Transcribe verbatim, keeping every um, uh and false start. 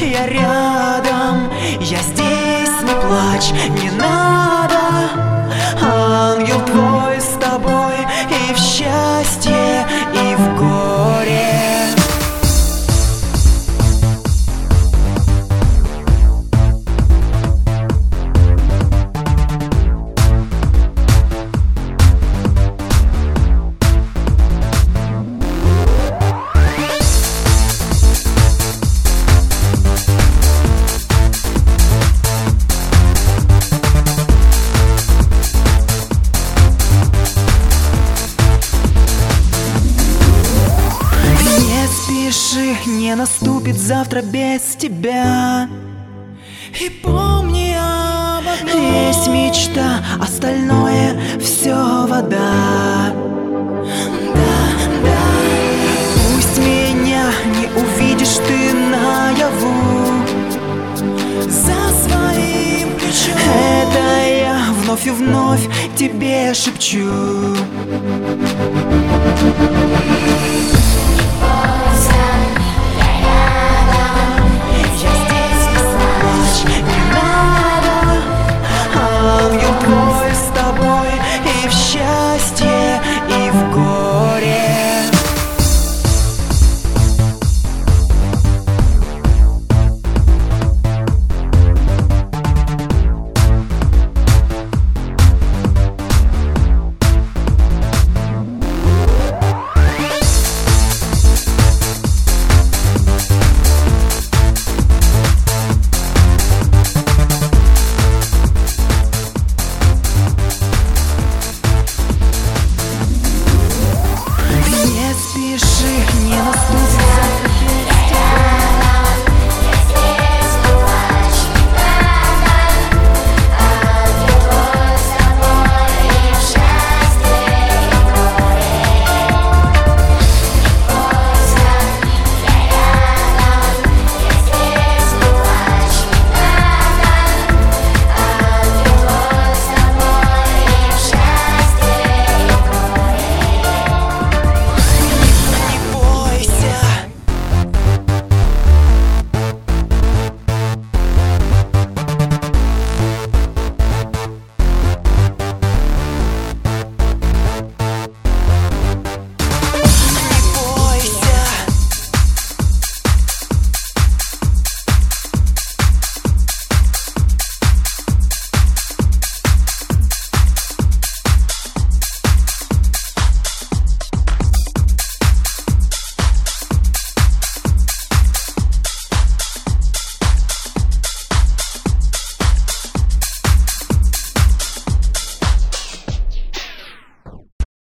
я рядом, я здесь, не плачь, не надо. Ангел твой с тобой и в счастье, и в горе. Не наступит завтра без тебя. И помни об одном: есть мечта, остальное все вода. Да, да. Пусть меня не увидишь ты наяву за своим плечом, это я вновь и вновь тебе шепчу.